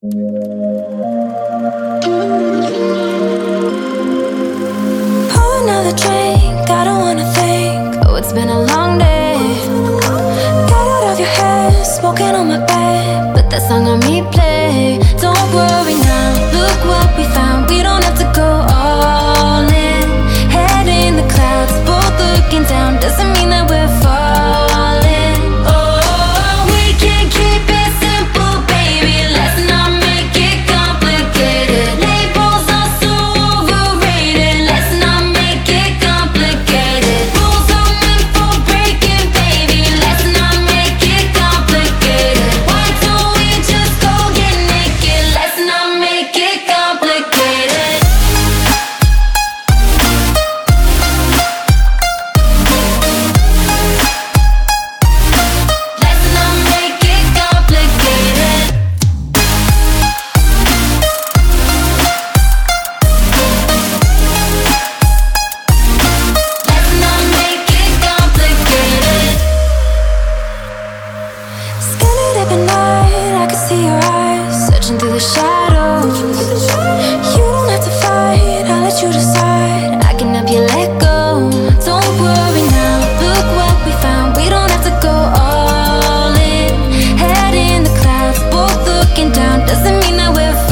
Pour another drink, I don't wanna think. Oh, it's been a long day. Get out of your head, smoking on my bed. Put that song on replay. Don't worry now, look what we found. We don't have to go all in. Head in the clouds, both looking down. Doesn't mean that we're falling. Oh, we can keep it simple, baby. Let's not make it complicated. Labels are so overrated. Let's not make it complicated. Rules are meant for breaking, baby. Let's not make it complicated. Why don't we just go get naked? Let's not make it complicated. Let's not make it complicated. Let's not make it complicated. Scanning up at night, I can see your eyes searching through the shadows. You don't have to fight, I'll let you decide. I can help you let go. Don't worry now, look what we found. We don't have to go all in. Head in the clouds, both looking down. Doesn't mean that we're